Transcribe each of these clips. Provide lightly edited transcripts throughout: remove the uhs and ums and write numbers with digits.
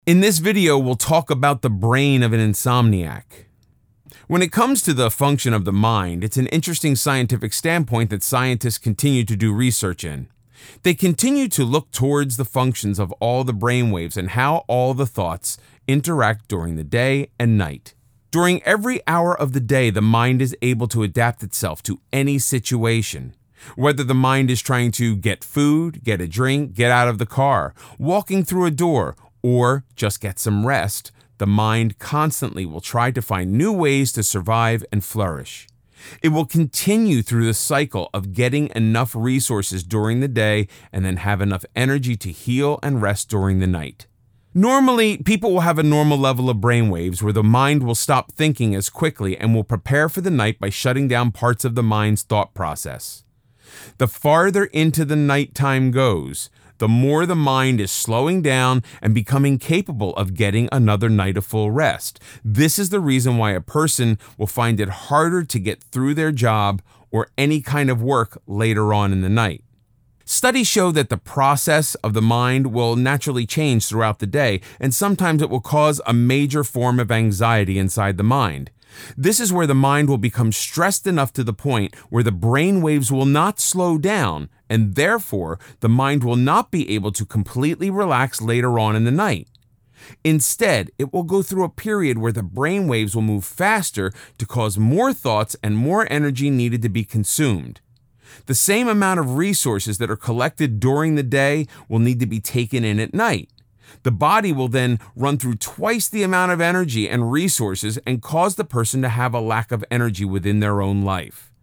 In this video, we'll talk about the brain of an insomniac. When it comes to the function of the mind, it's an interesting scientific standpoint that scientists continue to do research in. They continue to look towards the functions of all the brainwaves and how all the thoughts interact during the day and night. During every hour of the day, the mind is able to adapt itself to any situation. Whether the mind is trying to get food, get a drink, get out of the car, walking through a door, or just get some rest, the mind constantly will try to find new ways to survive and flourish. It will continue through the cycle of getting enough resources during the day and then have enough energy to heal and rest during the night. Normally, people will have a normal level of brainwaves where the mind will stop thinking as quickly and will prepare for the night by shutting down parts of the mind's thought process. The farther into the nighttime goes, the more the mind is slowing down and becoming capable of getting another night of full rest. This is the reason why a person will find it harder to get through their job or any kind of work later on in the night. Studies show that the process of the mind will naturally change throughout the day, and sometimes it will cause a major form of anxiety inside the mind. This is where the mind will become stressed enough to the point where the brain waves will not slow down, and therefore the mind will not be able to completely relax later on in the night. Instead, it will go through a period where the brain waves will move faster to cause more thoughts and more energy needed to be consumed. The same amount of resources that are collected during the day will need to be taken in at night. The body will then run through twice the amount of energy and resources and cause the person to have a lack of energy within their own life.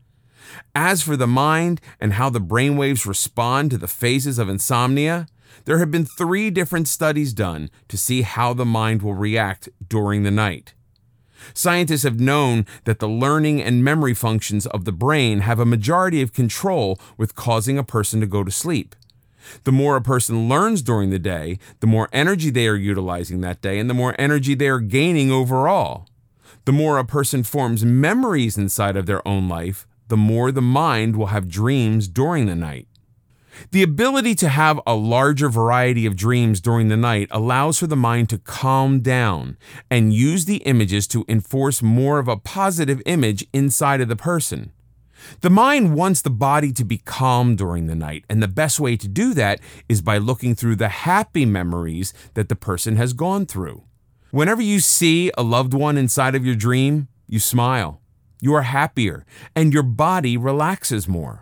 As for the mind and how the brainwaves respond to the phases of insomnia, there have been 3 different studies done to see how the mind will react during the night. Scientists have known that the learning and memory functions of the brain have a majority of control with causing a person to go to sleep. The more a person learns during the day, the more energy they are utilizing that day and the more energy they are gaining overall. The more a person forms memories inside of their own life, the more the mind will have dreams during the night. The ability to have a larger variety of dreams during the night allows for the mind to calm down and use the images to enforce more of a positive image inside of the person. The mind wants the body to be calm during the night, and the best way to do that is by looking through the happy memories that the person has gone through. Whenever you see a loved one inside of your dream, you smile, you are happier, and your body relaxes more.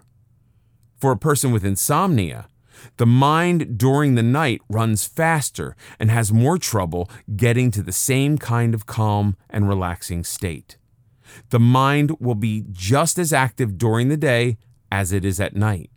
For a person with insomnia, the mind during the night runs faster and has more trouble getting to the same kind of calm and relaxing state. The mind will be just as active during the day as it is at night.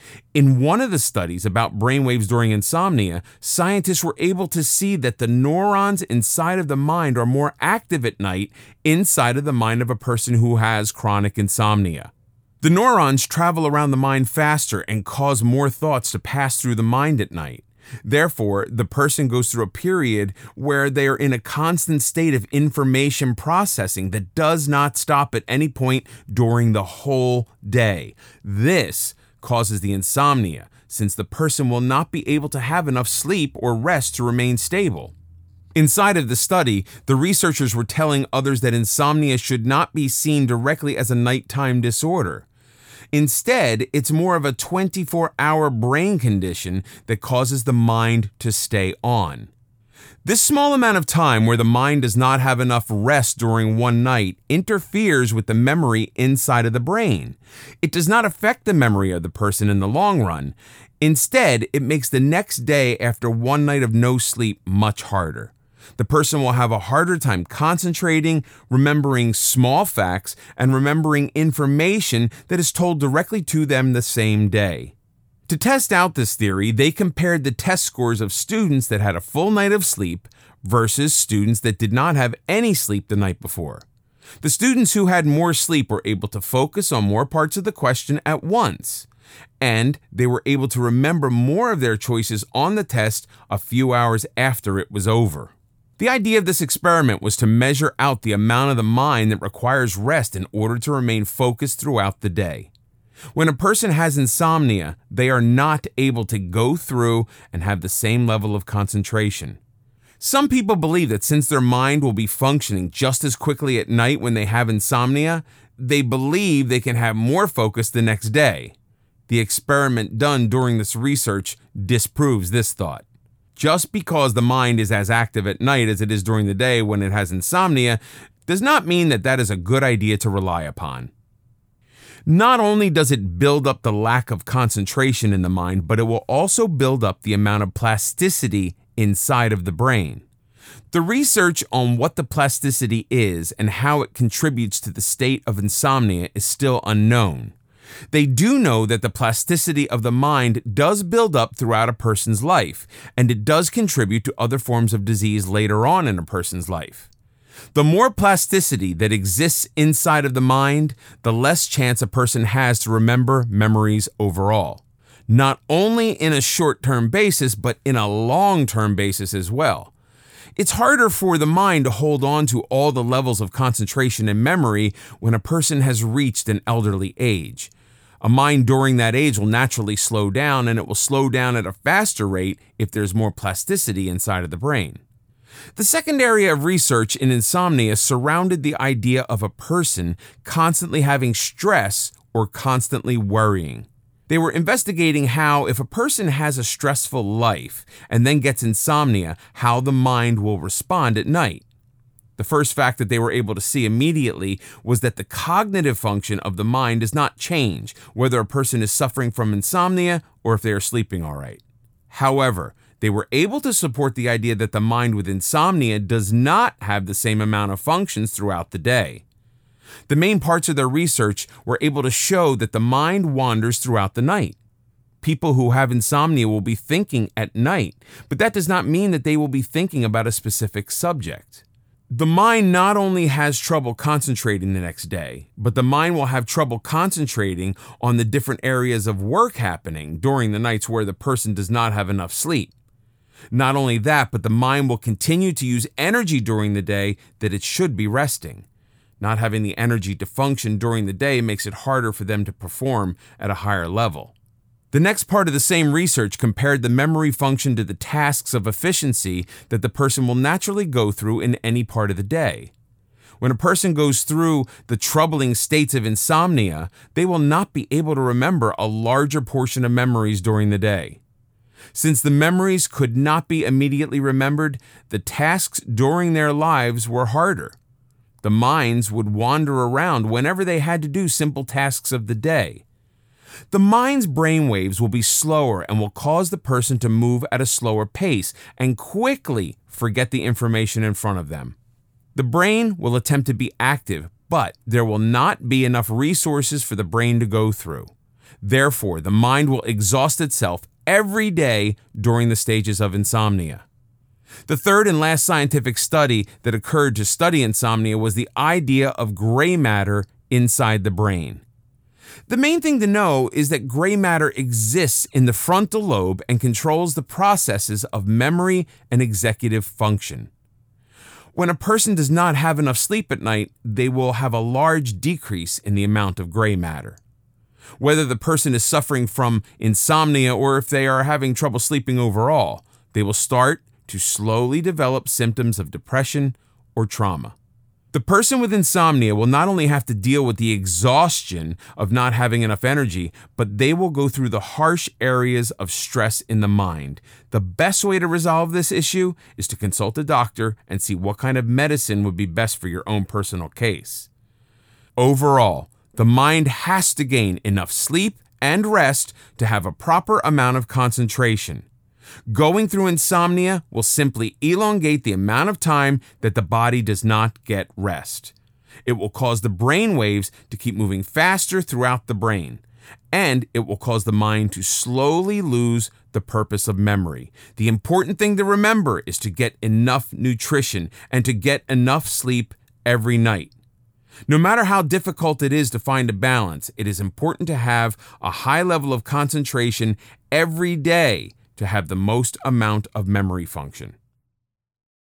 In one of the studies about brainwaves during insomnia, scientists were able to see that the neurons inside of the mind are more active at night inside of the mind of a person who has chronic insomnia. The neurons travel around the mind faster and cause more thoughts to pass through the mind at night. Therefore, the person goes through a period where they are in a constant state of information processing that does not stop at any point during the whole day. This causes the insomnia, since the person will not be able to have enough sleep or rest to remain stable. Inside of the study, the researchers were telling others that insomnia should not be seen directly as a nighttime disorder. Instead, it's more of a 24-hour brain condition that causes the mind to stay on. This small amount of time where the mind does not have enough rest during one night interferes with the memory inside of the brain. It does not affect the memory of the person in the long run. Instead, it makes the next day after one night of no sleep much harder. The person will have a harder time concentrating, remembering small facts, and remembering information that is told directly to them the same day. To test out this theory, they compared the test scores of students that had a full night of sleep versus students that did not have any sleep the night before. The students who had more sleep were able to focus on more parts of the question at once, and they were able to remember more of their choices on the test a few hours after it was over. The idea of this experiment was to measure out the amount of the mind that requires rest in order to remain focused throughout the day. When a person has insomnia, they are not able to go through and have the same level of concentration. Some people believe that since their mind will be functioning just as quickly at night when they have insomnia, they believe they can have more focus the next day. The experiment done during this research disproves this thought. Just because the mind is as active at night as it is during the day when it has insomnia does not mean that that is a good idea to rely upon. Not only does it build up the lack of concentration in the mind, but it will also build up the amount of plasticity inside of the brain. The research on what the plasticity is and how it contributes to the state of insomnia is still unknown. They do know that the plasticity of the mind does build up throughout a person's life, and it does contribute to other forms of disease later on in a person's life. The more plasticity that exists inside of the mind, the less chance a person has to remember memories overall. Not only in a short-term basis, but in a long-term basis as well. It's harder for the mind to hold on to all the levels of concentration and memory when a person has reached an elderly age. A mind during that age will naturally slow down, and it will slow down at a faster rate if there's more plasticity inside of the brain. The second area of research in insomnia surrounded the idea of a person constantly having stress or constantly worrying. They were investigating how, if a person has a stressful life and then gets insomnia, how the mind will respond at night. The first fact that they were able to see immediately was that the cognitive function of the mind does not change, whether a person is suffering from insomnia or if they are sleeping all right. However, they were able to support the idea that the mind with insomnia does not have the same amount of functions throughout the day. The main parts of their research were able to show that the mind wanders throughout the night. People who have insomnia will be thinking at night, but that does not mean that they will be thinking about a specific subject. The mind not only has trouble concentrating the next day, but the mind will have trouble concentrating on the different areas of work happening during the nights where the person does not have enough sleep. Not only that, but the mind will continue to use energy during the day that it should be resting. Not having the energy to function during the day makes it harder for them to perform at a higher level. The next part of the same research compared the memory function to the tasks of efficiency that the person will naturally go through in any part of the day. When a person goes through the troubling states of insomnia, they will not be able to remember a larger portion of memories during the day. Since the memories could not be immediately remembered, the tasks during their lives were harder. The minds would wander around whenever they had to do simple tasks of the day. The mind's brainwaves will be slower and will cause the person to move at a slower pace and quickly forget the information in front of them. The brain will attempt to be active, but there will not be enough resources for the brain to go through. Therefore, the mind will exhaust itself every day during the stages of insomnia. The third and last scientific study that occurred to study insomnia was the idea of gray matter inside the brain. The main thing to know is that gray matter exists in the frontal lobe and controls the processes of memory and executive function. When a person does not have enough sleep at night, they will have a large decrease in the amount of gray matter. Whether the person is suffering from insomnia or if they are having trouble sleeping overall, they will start to slowly develop symptoms of depression or trauma. The person with insomnia will not only have to deal with the exhaustion of not having enough energy, but they will go through the harsh areas of stress in the mind. The best way to resolve this issue is to consult a doctor and see what kind of medicine would be best for your own personal case. Overall, the mind has to gain enough sleep and rest to have a proper amount of concentration. Going through insomnia will simply elongate the amount of time that the body does not get rest. It will cause the brain waves to keep moving faster throughout the brain, and it will cause the mind to slowly lose the purpose of memory. The important thing to remember is to get enough nutrition and to get enough sleep every night. No matter how difficult it is to find a balance, it is important to have a high level of concentration every day to have the most amount of memory function.